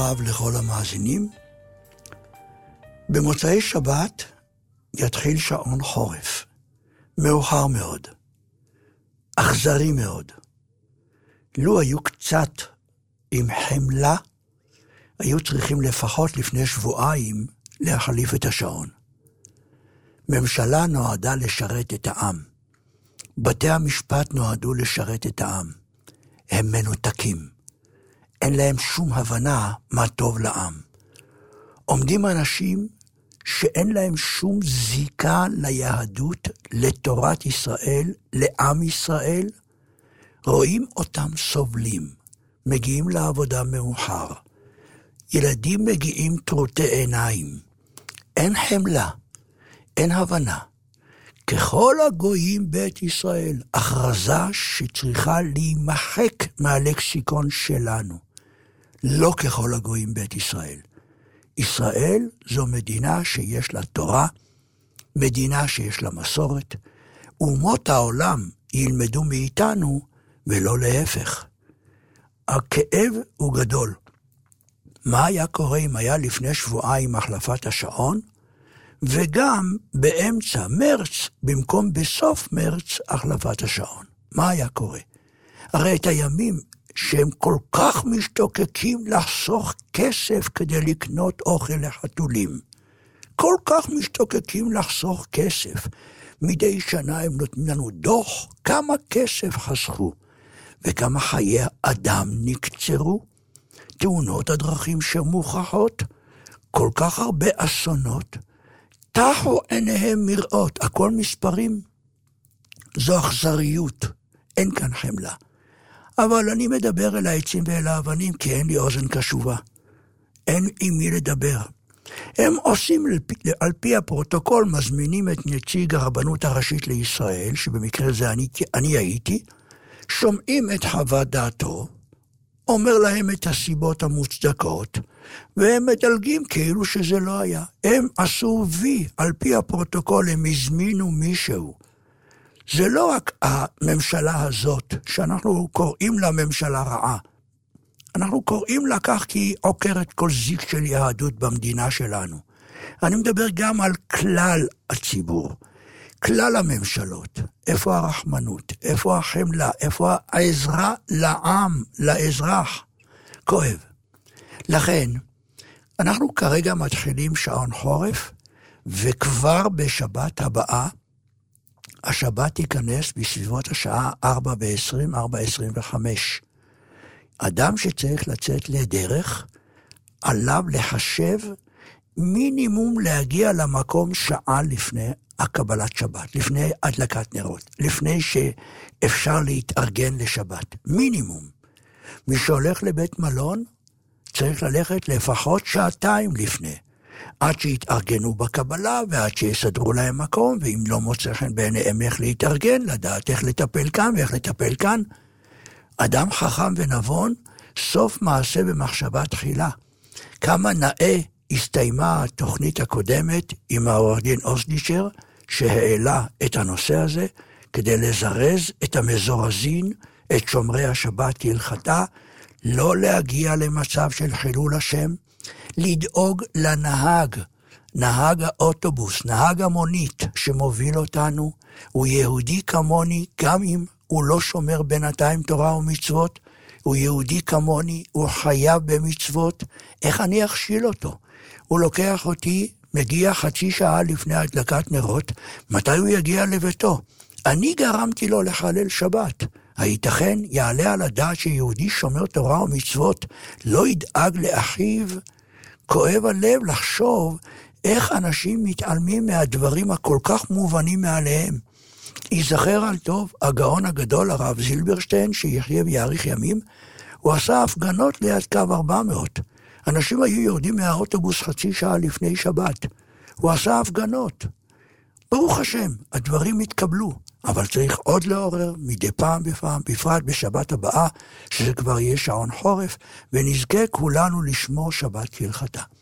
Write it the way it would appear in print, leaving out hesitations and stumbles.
רב לכל המאזינים. במוצאי שבת יתחיל שעון חורף. מאוחר מאוד. אכזרי מאוד. לו היו קצת עם חמלה, היו צריכים לפחות לפני שבועיים להחליף את השעון. ממשלה נועדה לשרת את העם. בתי המשפט נועדו לשרת את העם. הם מנותקים. אין להם שום הבנה מה טוב לעם. עומדים אנשים שאין להם שום זיקה ליהדות, לתורת ישראל, לעם ישראל. רואים אותם סובלים, מגיעים לעבודה מאוחר. ילדים מגיעים טרוטי עיניים. אין חמלה, אין הבנה. ככל הגויים בית ישראל, הכרזה שצריכה להימחק מהלקסיקון שלנו. לא ככל הגויים בית ישראל. ישראל זו מדינה שיש לה תורה, מדינה שיש לה מסורת. אומות העולם ילמדו מאיתנו ולא להפך. הכאב הוא גדול. מה היה קורה אם היה לפני שבועיים החלפת השעון? וגם באמצע מרץ, במקום בסוף מרץ, החלפת השעון. מה היה קורה? הרי את הימים שהם כל כך משתוקקים לחסוך כסף כדי לקנות אוכל לחתולים. כל כך משתוקקים לחסוך כסף. מדי שנה הם נותנים לנו דוח כמה כסף חסכו, וכמה חיי אדם נקצרו. תאונות הדרכים שמוכחות, כל כך הרבה אסונות, תחו עיניהם מראות, הכל מספרים. זו אכזריות, אין כאן חמלה. אבל אני מדבר אל העצים ואל האבנים, כי אין לי אוזן קשובה. אין עם מי לדבר. הם עושים על פי הפרוטוקול, מזמינים את נציג הרבנות הראשית לישראל, שבמקרה זה אני הייתי, שומעים את חוות דעתו, אומר להם את הסיבות המוצדקות, והם מדלגים כאילו שזה לא היה. הם עשו וי, על פי הפרוטוקול הם הזמינו מישהו. זה לא רק הממשלה הזאת, שאנחנו קוראים לה ממשלה רעה. אנחנו קוראים לה כך כי היא עוקרת כל זיק של יהדות במדינה שלנו. אני מדבר גם על כלל הציבור, כלל הממשלות. איפה הרחמנות? איפה החמלה? איפה העזרה לעם, לאזרח? כואב. לכן, אנחנו כרגע מתחילים שעון חורף, וכבר בשבת הבאה, השבת ייכנס בסביבות השעה 4:20, 4:25. אדם שצריך לצאת לדרך, עליו לחשב מינימום להגיע למקום שעה לפני הקבלת שבת, לפני הדלקת נרות, לפני שאפשר להתארגן לשבת. מינימום. מי שהולך לבית מלון, צריך ללכת לפחות שעתיים לפני. עד שיתארגנו בקבלה, ועד שיסדרו להם מקום, ואם לא מוצא חן בעיניהם איך להתארגן, לדעת איך לטפל כאן ואיך לטפל כאן. אדם חכם ונבון, סוף מעשה במחשבה תחילה. כמה נאה הסתיימה התוכנית הקודמת עם העורך דין אוסדישר, שהעלה את הנושא הזה, כדי לזרז את המזורזין, את שומרי השבת כהלכתה, לא להגיע למצב של חילול השם, לדאוג לנהג, נהג האוטובוס, נהג המונית שמוביל אותנו, הוא יהודי כמוני, גם אם הוא לא שומר בינתיים תורה ומצוות, הוא יהודי כמוני, הוא חייב במצוות, איך אני אכשיל אותו? הוא לוקח אותי, מגיע חצי שעה לפני הדלקת נרות, מתי הוא יגיע לביתו? אני גרמתי לו לחלל שבת. הייתכן יעלה על הדעת שיהודי שומר תורה ומצוות לא ידאג לאחיו? כואב הלב לחשוב איך אנשים מתעלמים מהדברים הכל כך מובנים מעליהם. ייזכר על טוב הגאון הגדול הרב זילברשטיין, שיחיה ויאריך ימים, הוא עשה הפגנות ליד קו 400. אנשים היו יורדים מהאוטובוס חצי שעה לפני שבת. הוא עשה הפגנות. ברוך השם, הדברים התקבלו, אבל צריך עוד לעורר מדי פעם בפעם, בפרט בשבת הבאה, שזה כבר יהיה שעון חורף, ונזכה כולנו לשמור שבת כהלכתה.